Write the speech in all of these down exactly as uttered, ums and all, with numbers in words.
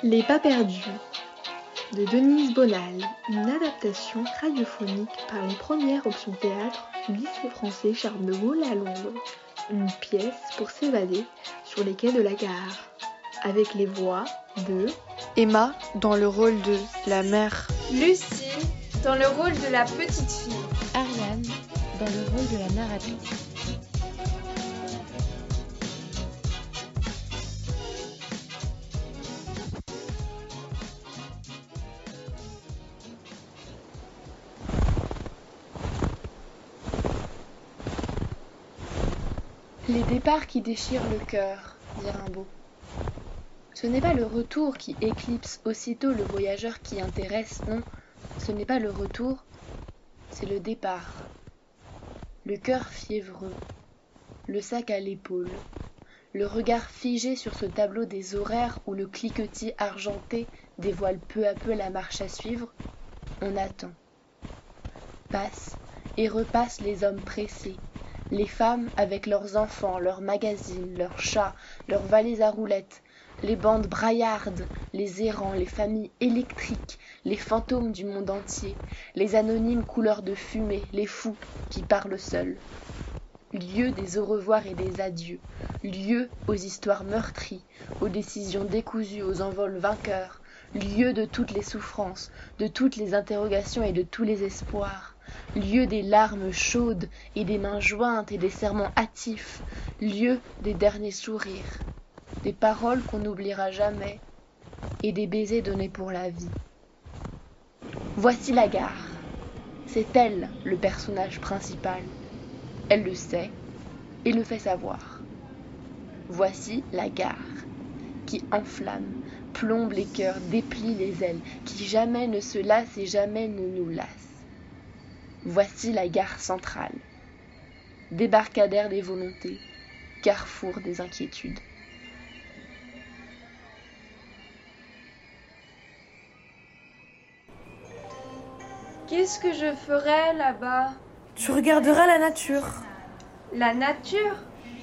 Les Pas perdus de Denise Bonal, une adaptation radiophonique par une première option théâtre du lycée français Charles de Gaulle à Londres. Une pièce pour s'évader sur les quais de la gare, avec les voix de Emma dans le rôle de la mère, Lucie dans le rôle de la petite fille, Ariane dans le rôle de la narratrice. Les départs qui déchirent le cœur, dit Rimbaud. Ce n'est pas le retour qui éclipse aussitôt le voyageur qui intéresse, non, ce n'est pas le retour, c'est le départ. Le cœur fiévreux, le sac à l'épaule, le regard figé sur ce tableau des horaires où le cliquetis argenté dévoile peu à peu la marche à suivre, on attend. Passent et repassent les hommes pressés, les femmes avec leurs enfants, leurs magazines, leurs chats, leurs valises à roulettes, les bandes braillardes, les errants, les familles électriques, les fantômes du monde entier, les anonymes couleurs de fumée, les fous qui parlent seuls. Lieu des au revoir et des adieux, lieu aux histoires meurtries, aux décisions décousues, aux envols vainqueurs, lieu de toutes les souffrances, de toutes les interrogations et de tous les espoirs. Lieu des larmes chaudes et des mains jointes et des serments hâtifs, lieu des derniers sourires, des paroles qu'on n'oubliera jamais et des baisers donnés pour la vie. Voici la gare. C'est elle le personnage principal. Elle le sait et le fait savoir. Voici la gare qui enflamme, plombe les cœurs, déplie les ailes, qui jamais ne se lasse et jamais ne nous lasse. Voici la gare centrale, débarcadère des volontés, carrefour des inquiétudes. Qu'est-ce que je ferais là-bas? Tu regarderas la nature. La nature?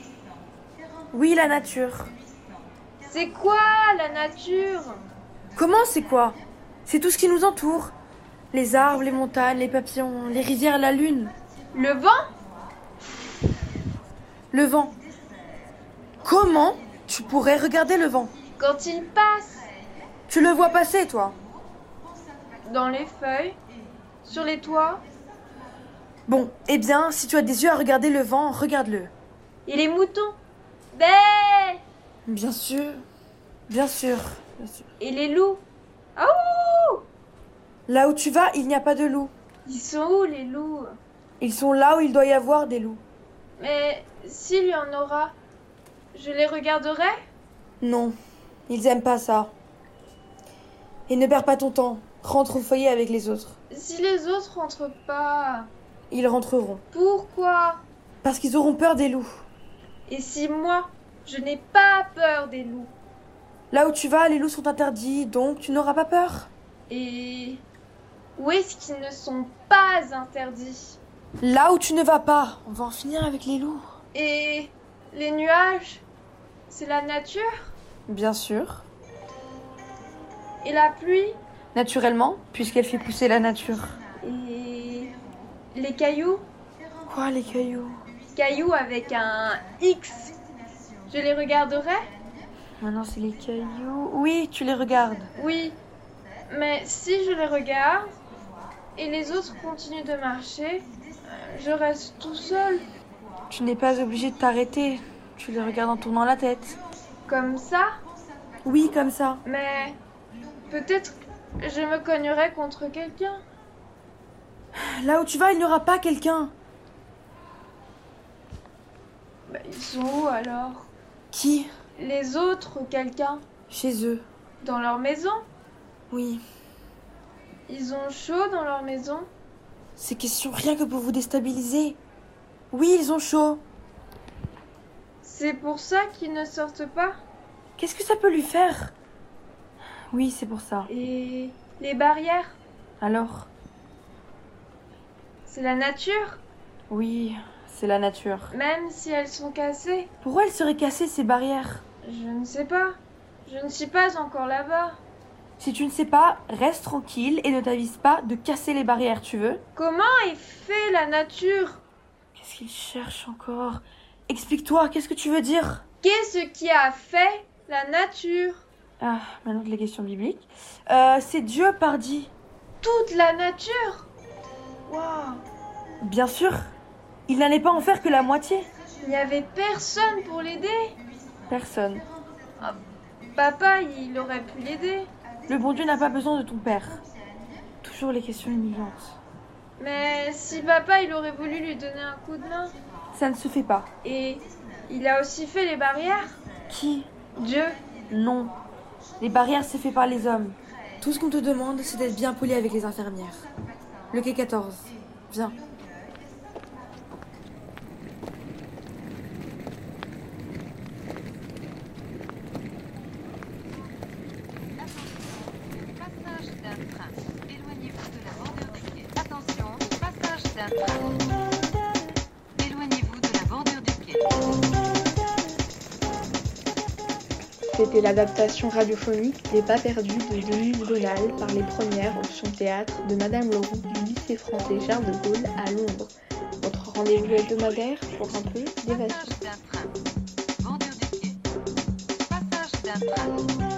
Oui, la nature. C'est quoi la nature? Comment c'est quoi? C'est tout ce qui nous entoure. Les arbres, les montagnes, les papillons, les rivières, la lune. Le vent? Le vent. Comment tu pourrais regarder le vent? Quand il passe. Tu le vois passer, toi? Dans les feuilles? Sur les toits? Bon, eh bien, si tu as des yeux à regarder le vent, regarde-le. Et les moutons? Bé! Bien sûr, bien sûr, bien sûr. Et les loups? Aouh! Là où tu vas, il n'y a pas de loups. Ils sont où les loups? Ils sont là où il doit y avoir des loups. Mais s'il y en aura, je les regarderai? Non, ils aiment pas ça. Et ne perds pas ton temps, rentre au foyer avec les autres. Si les autres rentrent pas... Ils rentreront. Pourquoi? Parce qu'ils auront peur des loups. Et si moi, je n'ai pas peur des loups? Là où tu vas, les loups sont interdits, donc tu n'auras pas peur. Et où est-ce qu'ils ne sont pas interdits? Là où tu ne vas pas, on va en finir avec les loups. Et les nuages, c'est la nature? Bien sûr. Et la pluie? Naturellement, puisqu'elle fait pousser la nature. Et les cailloux? Quoi, les cailloux? Cailloux avec un X. Je les regarderai? Maintenant, c'est les cailloux. Oui, tu les regardes. Oui, mais si je les regarde et les autres continuent de marcher, je reste tout seul. Tu n'es pas obligé de t'arrêter. Tu les regardes en tournant la tête. Comme ça? Oui, comme ça. Mais peut-être je me cognerai contre quelqu'un. Là où tu vas, il n'y aura pas quelqu'un. Bah, ils sont où alors? Qui? Les autres ou quelqu'un? Chez eux. Dans leur maison? Oui. Ils ont chaud dans leur maison? C'est question rien que pour vous déstabiliser. Oui, ils ont chaud. C'est pour ça qu'ils ne sortent pas? Qu'est-ce que ça peut lui faire? Oui, c'est pour ça. Et les barrières? Alors? C'est la nature? Oui, c'est la nature. Même si elles sont cassées? Pourquoi elles seraient cassées, ces barrières? Je ne sais pas. Je ne suis pas encore là-bas. Si tu ne sais pas, reste tranquille et ne t'avise pas de casser les barrières, tu veux? Comment est fait la nature? Qu'est-ce qu'il cherche encore? Explique-toi, qu'est-ce que tu veux dire? Qu'est-ce qui a fait la nature? Ah, maintenant que les questions bibliques. Euh, c'est Dieu, pardi. Toute la nature? Waouh! Bien sûr. Il n'allait pas en faire que la moitié. Il n'y avait personne pour l'aider. Personne. Ah, papa, il aurait pu l'aider. Le bon Dieu n'a pas besoin de ton père. Toujours les questions humiliantes. Mais si papa, il aurait voulu lui donner un coup de main. Ça ne se fait pas. Et il a aussi fait les barrières? Qui? Dieu. Non. Les barrières, c'est fait par les hommes. Tout ce qu'on te demande, c'est d'être bien poli avec les infirmières. Le quai quatorze. Viens. Passage d'un train. Éloignez-vous de la bordure du quai. Attention, passage d'un train. Éloignez-vous de la bordure du quai. C'était l'adaptation radiophonique des Pas perdus de Denise Bonal par les premières options théâtre de Madame Leroux du lycée français Charles de Gaulle à Londres. Votre rendez-vous hebdomadaire pour un peu d'évasion. Passage d'un train. Bordure du quai. Passage d'un train.